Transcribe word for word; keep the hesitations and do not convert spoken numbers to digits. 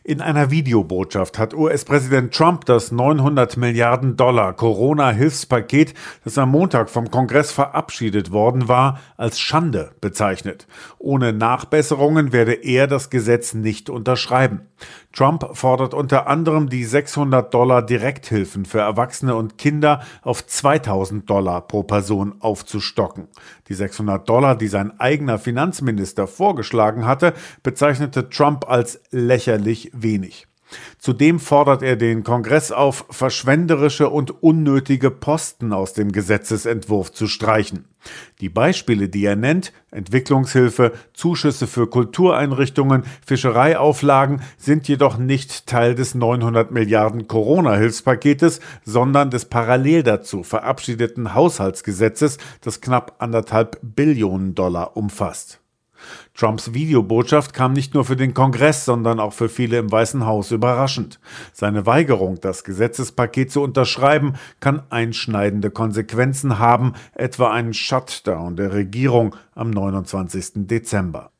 In einer Videobotschaft hat U S-Präsident Trump das neunhundert Milliarden Dollar Corona-Hilfspaket, das am Montag vom Kongress verabschiedet worden war, als Schande bezeichnet. Ohne Nachbesserungen werde er das Gesetz nicht unterschreiben. Trump fordert unter anderem, die sechshundert Dollar Direkthilfen für Erwachsene und Kinder auf zweitausend Dollar pro Person aufzustocken. Die sechshundert Dollar, die sein eigener Finanzminister vorgeschlagen hatte, bezeichnete Trump als lächerlich wenig. Zudem fordert er den Kongress auf, verschwenderische und unnötige Posten aus dem Gesetzesentwurf zu streichen. Die Beispiele, die er nennt, Entwicklungshilfe, Zuschüsse für Kultureinrichtungen, Fischereiauflagen, sind jedoch nicht Teil des neunhundert Milliarden Corona-Hilfspaketes, sondern des parallel dazu verabschiedeten Haushaltsgesetzes, das knapp anderthalb Billionen Dollar umfasst. Trumps Videobotschaft kam nicht nur für den Kongress, sondern auch für viele im Weißen Haus überraschend. Seine Weigerung, das Gesetzespaket zu unterschreiben, kann einschneidende Konsequenzen haben, etwa einen Shutdown der Regierung am neunundzwanzigsten Dezember.